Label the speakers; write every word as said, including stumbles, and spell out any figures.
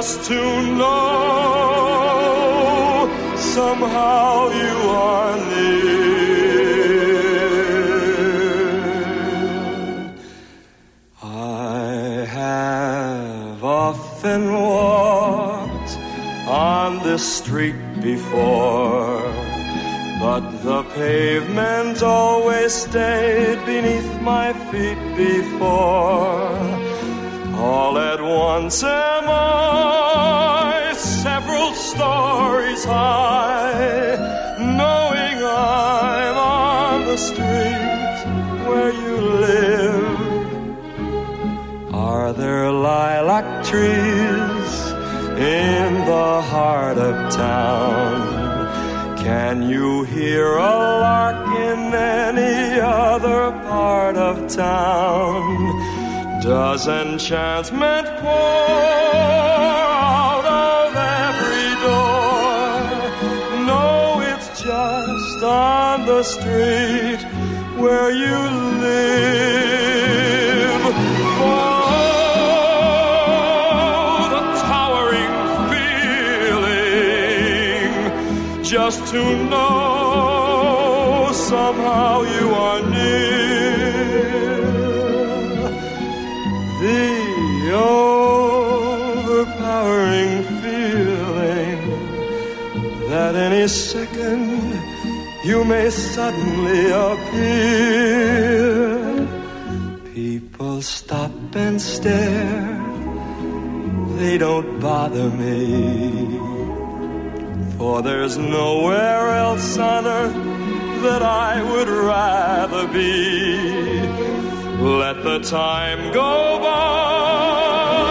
Speaker 1: just to know somehow you are near. I have often walked on this street before, but the pavement always stayed beneath my feet before. All at once am I several stories high, knowing I'm on the street where you live. Are there lilac trees in the heart of town? Can you hear a lark in any other part of town? Does enchantment pour out of every door? No, it's just on the street where you live. Oh, the towering feeling, just to know somehow you are near. The overpowering feeling that any second you may suddenly appear. People stop and stare, they don't bother me, for there's nowhere else on earth that I would rather be. Let the time go by,